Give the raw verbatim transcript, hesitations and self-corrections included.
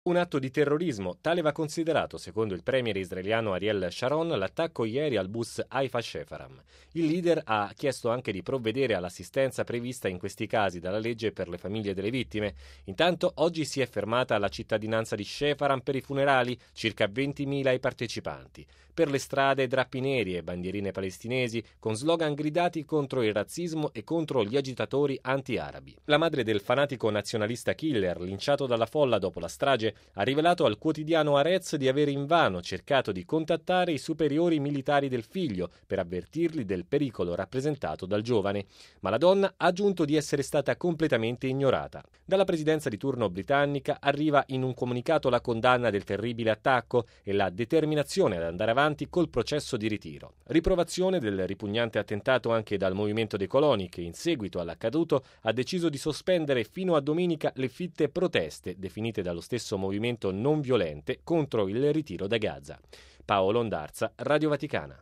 Un atto di terrorismo, tale va considerato, secondo il premier israeliano Ariel Sharon, l'attacco ieri al bus Haifa Shefaram. Il leader ha chiesto anche di provvedere all'assistenza prevista in questi casi dalla legge per le famiglie delle vittime. Intanto oggi si è fermata la cittadinanza di Shefaram per i funerali, circa ventimila i partecipanti. Per le strade drappi neri e bandierine palestinesi con slogan gridati contro il razzismo e contro gli agitatori anti-arabi. La madre del fanatico nazionalista killer, linciato dalla folla dopo la strage, ha rivelato al quotidiano Haaretz di aver invano cercato di contattare i superiori militari del figlio per avvertirli del pericolo rappresentato dal giovane, ma la donna ha aggiunto di essere stata completamente ignorata. Dalla presidenza di turno britannica arriva in un comunicato la condanna del terribile attacco e la determinazione ad andare avanti col processo di ritiro. Riprovazione del ripugnante attentato anche dal Movimento dei Coloni, che in seguito all'accaduto ha deciso di sospendere fino a domenica le fitte proteste definite dallo stesso movimento non violente contro il ritiro da Gaza. Paolo Ondarza, Radio Vaticana.